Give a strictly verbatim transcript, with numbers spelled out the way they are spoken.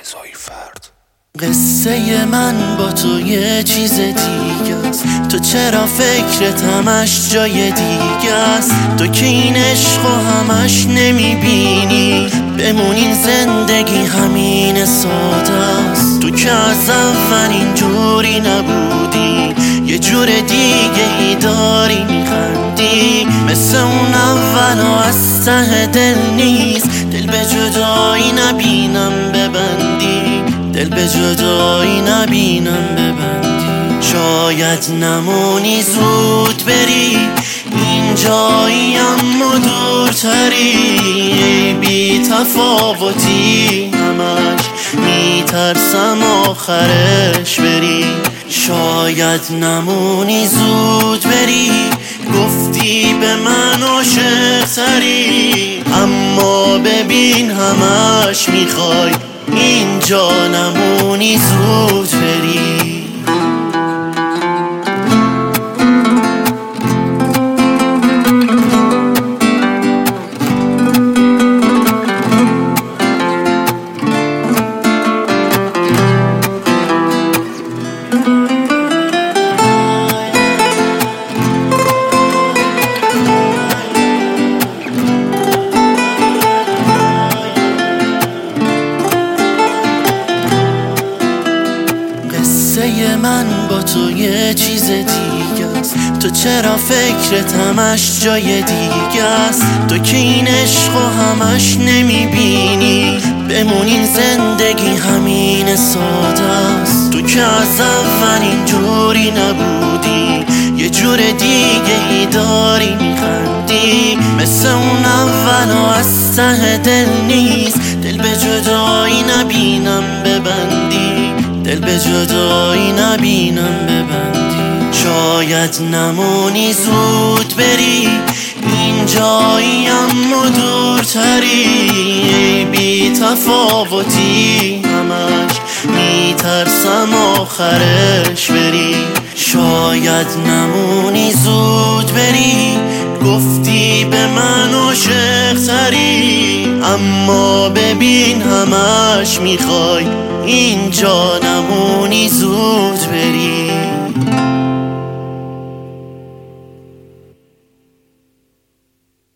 رضایی فرد. قصه من با تو یه چیز دیگه است، تو چرا فکرت همش جای دیگه است؟ تو که این عشق و همش نمیبینی، بمونین زندگی همین ساده است. تو که از اول اینجوری نبودی، یه جور دیگه ای داری میخندی، مثل اون اول و از ته دل نیست. دل به جدایی نبینم ببندی، دل به جدایی نبینم ببندی. شاید نمونی زود بری، این جایی اما دورتری، بی تفاوتی همش میترسم آخرش بری. شاید نمونی زود بری، گفتی به من عاشق تری، اما ببین همش میخوای اینجا نمونی زود بری. قصه من با تو یه چیز دیگه است، تو چرا فکرت همش جای دیگه است؟ تو که این عشق و همش نمیبینی، بمونین زندگی همین ساده است. تو که از اول اینجوری نبودی، یه جور دیگه ای داری میخندی، مثل اون اول و از ته دل نیست. دل به جدایی نبینم ببندی، دل به جدایی نبینم ببندی. شاید نمونی زود بری، این جایی اما دورتری، بی تفاوتی همش میترسم آخرش بری. شاید نمونی زود بری، گفتی به من عاشق تری، اما ببین همش میخوای اینجا نمونی زود بری.